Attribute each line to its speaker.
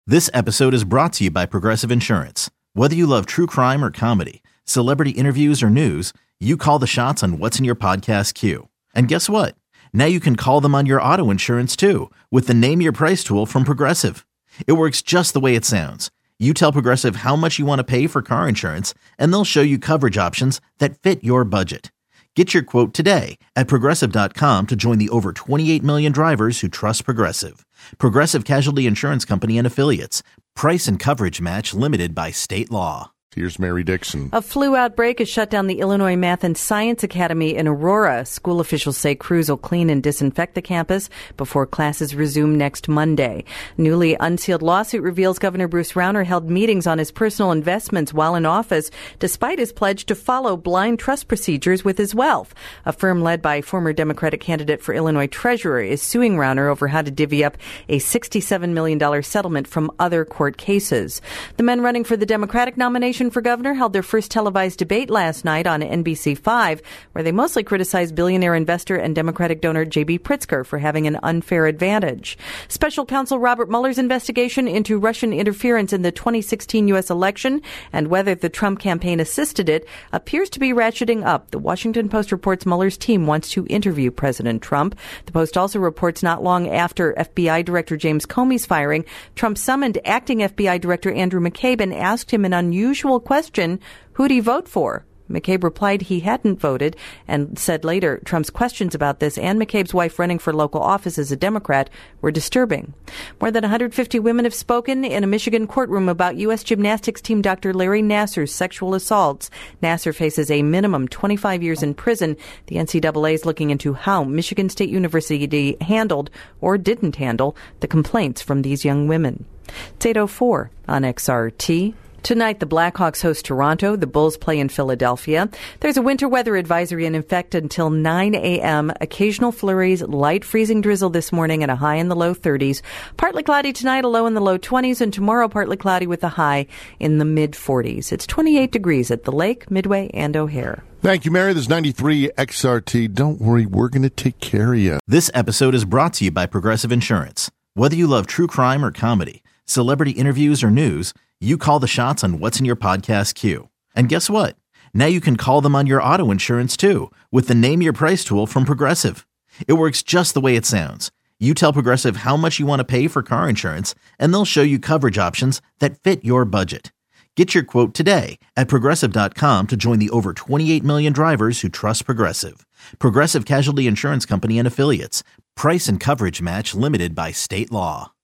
Speaker 1: This episode is brought to you by Progressive Insurance. Whether you love true crime or comedy, celebrity interviews or news, you call the shots on what's in your podcast queue. And guess what? Now you can call them on your auto insurance too with the Name Your Price tool from Progressive. It works just the way it sounds. You tell Progressive how much you want to pay for car insurance, and they'll show you coverage options that fit your budget. Get your quote today at Progressive.com to join the over 28 million drivers who trust Progressive. Progressive Casualty Insurance Company and Affiliates. Price and coverage match limited by state law.
Speaker 2: Here's Mary Dixon.
Speaker 3: A flu outbreak has shut down the Illinois Math and Science Academy in Aurora. School officials say crews will clean and disinfect the campus before classes resume next Monday. Newly unsealed lawsuit reveals Governor Bruce Rauner held meetings on his personal investments while in office, despite his pledge to follow blind trust procedures with his wealth. A firm led by former Democratic candidate for Illinois Treasurer is suing Rauner over how to divvy up a $67 million settlement from other court cases. The men running for the Democratic nomination for governor held their first televised debate last night on NBC5, where they mostly criticized billionaire investor and Democratic donor J.B. Pritzker for having an unfair advantage. Special counsel Robert Mueller's investigation into Russian interference in the 2016 U.S. election and whether the Trump campaign assisted it appears to be ratcheting up. The Washington Post reports Mueller's team wants to interview President Trump. The Post also reports not long after FBI Director James Comey's firing, Trump summoned acting FBI Director Andrew McCabe and asked him an unusual question: who'd he vote for? McCabe replied he hadn't voted and said later Trump's questions about this and McCabe's wife running for local office as a Democrat were disturbing. More than 150 women have spoken in a Michigan courtroom about U.S. gymnastics team Dr. Larry Nassar's sexual assaults. Nassar faces a minimum 25 years in prison. The NCAA is looking into how Michigan State University handled or didn't handle the complaints from these young women. It's 8:04 on XRT. Tonight, the Blackhawks host Toronto. The Bulls play in Philadelphia. There's a winter weather advisory in effect until 9 a.m. Occasional flurries, light freezing drizzle this morning and a high in the low 30s. Partly cloudy tonight, a low in the low 20s, and tomorrow partly cloudy with a high in the mid 40s. It's 28 degrees at the Lake, Midway, and O'Hare.
Speaker 2: Thank you, Mary. There's 93 XRT. Don't worry, we're going to take care of you.
Speaker 1: This episode is brought to you by Progressive Insurance. Whether you love true crime or comedy, celebrity interviews or news, you call the shots on what's in your podcast queue. And guess what? Now you can call them on your auto insurance too with the Name Your Price tool from Progressive. It works just the way it sounds. You tell Progressive how much you want to pay for car insurance, and they'll show you coverage options that fit your budget. Get your quote today at Progressive.com to join the over 28 million drivers who trust Progressive. Progressive Casualty Insurance Company and Affiliates. Price and coverage match limited by state law.